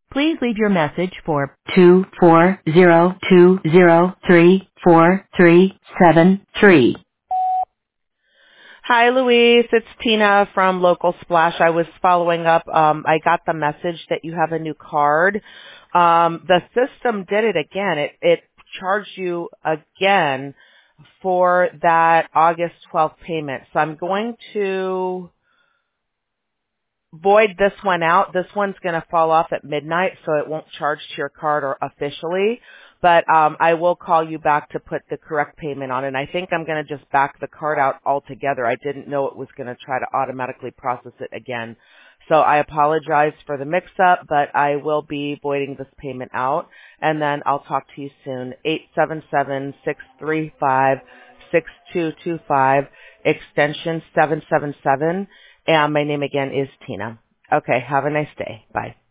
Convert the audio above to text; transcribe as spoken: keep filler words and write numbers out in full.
Please leave your message for two four zero two zero three four three seven three. Hi, Louise. It's Tina from Local Splash. I was following up. Um, I got the message that you have a new card. Um, the system did it again. It, it charged you again for that August twelfth payment. So I'm going to void this one out. This one's going to fall off at midnight, so it won't charge to your card or officially. But um, I will call you back to put the correct payment on. And I think I'm going to just back the card out altogether. I didn't know it was going to try to automatically process it again. So I apologize for the mix-up, but I will be voiding this payment out. And then I'll talk to you soon. eight seven seven, six three five, six two two five, extension seven seven seven. And my name again is Tina. Okay, have a nice day. Bye.